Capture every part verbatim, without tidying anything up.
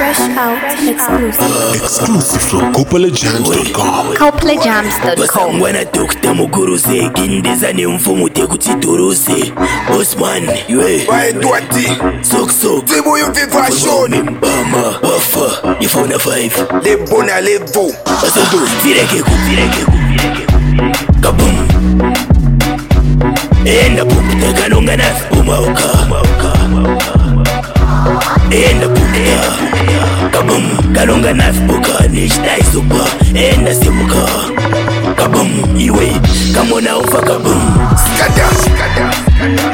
Fresh out exclusive. Exclusive from Copala Jams dot com. Copala Jams dot com. Wana dokta muguruze Kindiza ni mfumu tekuti turuze Osman, yue Bae duati Sok sok Zibu yu fi fashion Mbama, wafa, yifona five Le bona le vo Asado, vireke ku, vireke ku, vireke ku Kaboom Enda pumta kanonga nasi Umauka, umauka, umauka Enda pumta Kaboom, kanonga nasi Buka, nishtai supa Enda simuka Kaboom, iwe, kamona ufa kaboom Skada, skada, skada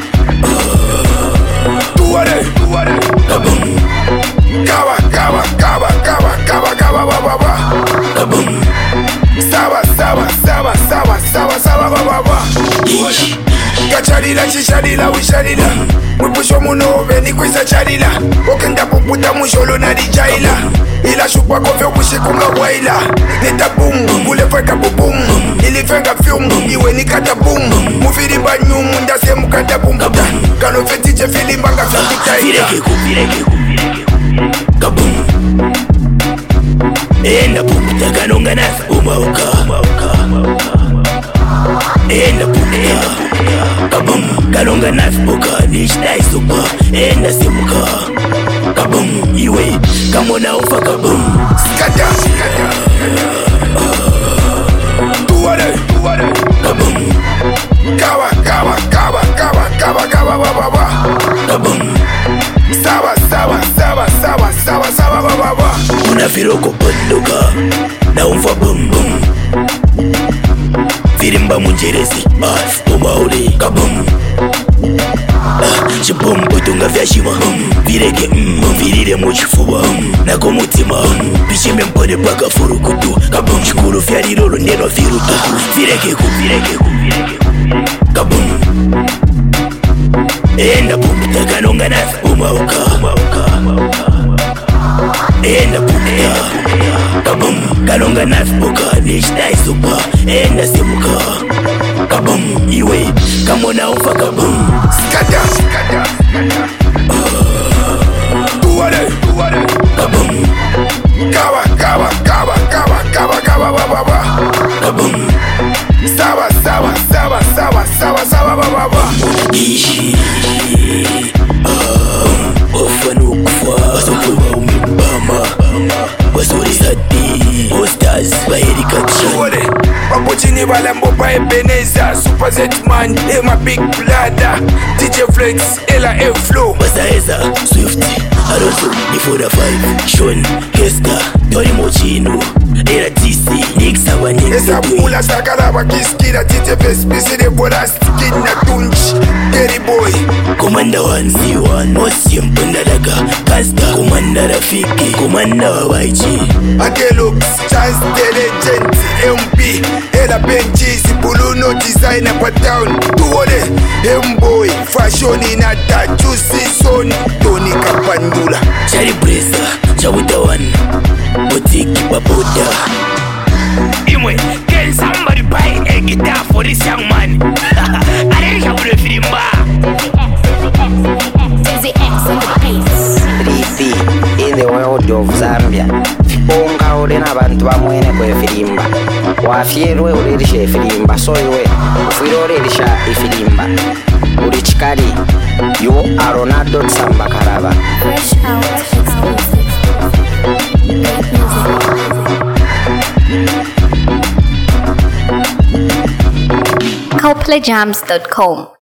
Tuware, tuware Kaboom Kawa, kawa, kawa, kawa, kawa, kawa, baba, baba Kaboom Sawa, sawa, sawa, sawa, sawa, sawa, baba, baba Ish Kacharila, shisharila, wisharila Mwipusho munove ni kwisa charila Okenda puputa musholo na dijaila Ila shukwa kofyo kushikunga waila Nita boom, kule fweka bubum Ilifenga fium, iwe ni kata boom Mufiri ba nyumu, ndase mukata boom Kano fetiche filimba nga fitutaita Vireke ku, vireke ku, vireke ku Kaboom Enda pumta kanonga nasi Umauka, umauka, umauka Enda pumta Kaboom, kanonga nasi Buka, nishtai supa Enda simuka Kaboom, iwe, kamona ufa kaboom Skada, skada Tuware, tuware Kaboom Kawa, kawa, kawa, kawa, kawa, kawa, baba, baba Kaboom Sawa, sawa, sawa, sawa, sawa, sawa, baba, baba Una viroko pondoka Na umfa boom boom Virimba munjerezi Ah, umaule Kaboom Ah, chipombo tunga vyashima mm, vireke mm, virire muchifuba mm, nako mutima mm, bichime mpone paka furukutu Kaboom chikuru vyalilolo neno virutuku Vireke ku, vireke ku, vireke ku Kaboom Enda pumta kanonga nasi Umauka, umauka, umauka Enda pumta Kaboom, kanonga nasi Buka, nishtai supa Enda simuka Kaboom, iwe, kamona ufa kaboom Skada, skada, skada Tuware, tuware Kaboom Kawa, kawa, kawa, kawa, kawa, kawa, baba, baba Kaboom Sawa, sawa, sawa, sawa, sawa, sawa, baba, baba Ishi Ah, ofanu kufa Wasokwa umibama Wasuri sati Ostars, baheri kakshan Tuware Wapochini balambo pa Ebeneza Super Z-Man, Ema Big Blada D J Flex, Ella F-Flow Basaeza, Swift, Aroso, Nifoda five Sean, Kesta, Dori Mochino Era T C, Nick Sawanin Esa mula sakara wakiskira D J Fest, Biside Bola Skin na Tunch Kerry Boy Komanda one C one, Mosi Mpundalaga Kasta, Komanda Rafiki, Komanda wa Y G Akelux, Chance the Legend M P, Ella Benji Sipuluno Designer pa town Tuwale, M-Boy Fashion inata, Juicy Son Tony Kapandula Chari Breza, Chawuta one Boutique Babuda Imwe, can somebody buy a guitar for this young man? I didn't have a filimba Dizzy X on the beats. three P in the world of Zambia. Onga ule na bantu bamwene kwe filimba. Wafyerwe ulirisha efilimba. So iwe ufiro ulirisha efilimba. Uli chikari yo Ronaldo Tsamba Karaba. Fresh out exclusive. Great music. Copala Jams dot com.